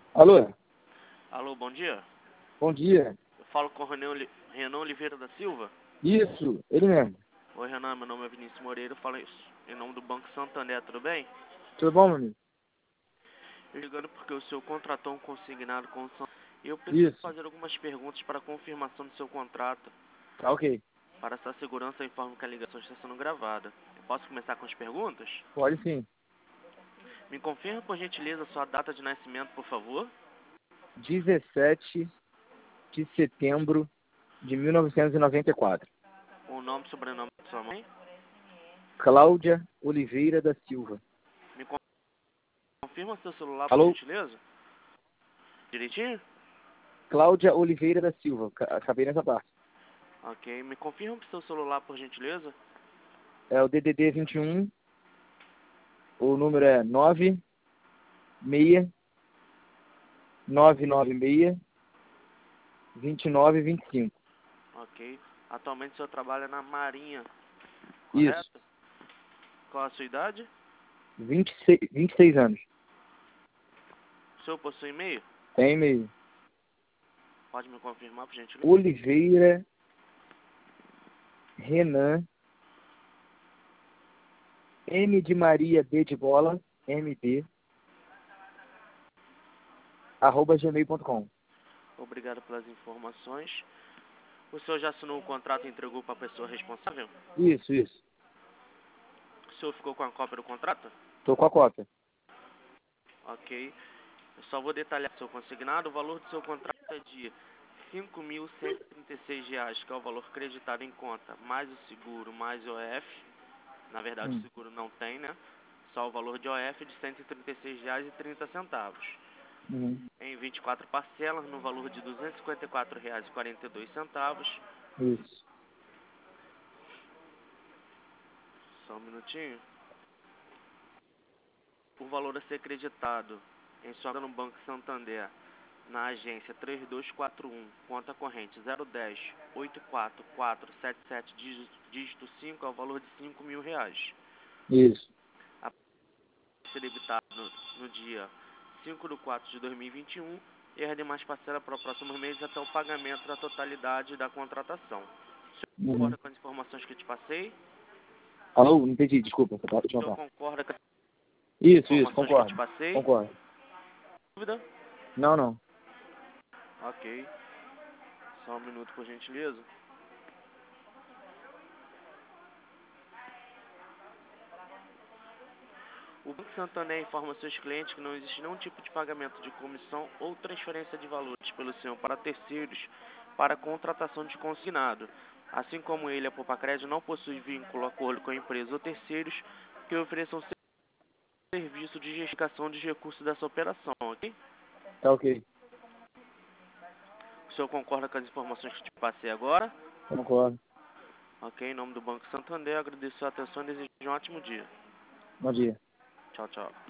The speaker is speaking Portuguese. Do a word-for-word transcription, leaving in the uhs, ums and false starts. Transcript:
Alô? Alô, bom dia. Bom dia. Eu falo com o Renan, Oli- Renan Oliveira da Silva. Isso, ele mesmo. Oi, Renan, meu nome é Vinícius Moreira, eu falo isso em nome do Banco Santander, tudo bem? Tudo bom, meu amigo? Eu ligando porque o senhor contratou um consignado com o Santander e eu preciso Isso, fazer algumas perguntas para confirmação do seu contrato. tá ok. Para essa segurança, eu informo que a ligação está sendo gravada. Eu posso começar com as perguntas? Pode sim. Me confirma, por gentileza, sua data de nascimento, por favor. dezessete de setembro de mil novecentos e noventa e quatro. O nome e sobrenome de sua mãe. Cláudia Oliveira da Silva. Me confirma seu celular, por Alô? gentileza. Direitinho? Cláudia Oliveira da Silva. Ca- Acabei nessa parte. Ok. Me confirma seu celular, por gentileza. É o D D D vinte e um. O número é nove seis nove nove seis dois nove dois cinco. Ok. Atualmente o senhor trabalha na Marinha, Isso. correto? Qual a sua idade? vinte e seis, vinte e seis anos. O senhor possui e-mail? Tem e-mail. Pode me confirmar, por gentileza? Oliveira Renan M de Maria, B de bola, M D, arroba gmail ponto com. Obrigado pelas informações. O senhor já assinou o contrato e entregou para a pessoa responsável? Isso, isso. O senhor ficou com a cópia do contrato? Tô com a cópia. Ok. Eu só vou detalhar o seu consignado. O valor do seu contrato é de cinco mil cento e trinta e seis reais, que é o valor creditado em conta, mais o seguro, mais o O F. Na verdade, o Hum. seguro não tem, né? Só o valor de O F de cento e trinta e seis reais e trinta centavos. Uhum. Em vinte e quatro parcelas, no valor de duzentos e cinquenta e quatro reais e quarenta e dois centavos. Isso. Só um minutinho. O valor a ser creditado em sua conta no Banco Santander, na agência três dois quatro um, conta corrente zero um zero oito quatro quatro sete sete, dígito, dígito cinco, é o valor de cinco mil reais. Isso. A ser debitado no, no dia cinco de quatro de dois mil e vinte e um e as demais parcelas para o próximo mês até o pagamento da totalidade da contratação. O senhor Uhum. concorda com as informações que eu te passei? Alô? Não entendi, desculpa. Essa parte, O última senhor parte. concorda com as Isso, isso, informações que eu te concordo. passei? Concordo. Dúvida? Não, não. Ok. Só um minuto, por gentileza. O Banco Santander informa seus clientes que não existe nenhum tipo de pagamento de comissão ou transferência de valores pelo senhor para terceiros para contratação de consignado. Assim como ele, a Popacred não possui vínculo, acordo com a empresa ou terceiros que ofereçam serviço de gestião de recursos dessa operação, ok? Tá ok. O senhor concorda com as informações que te passei agora? Concordo. Ok, em nome do Banco Santander, agradeço a atenção e desejo um ótimo dia. Bom dia. Tchau, tchau.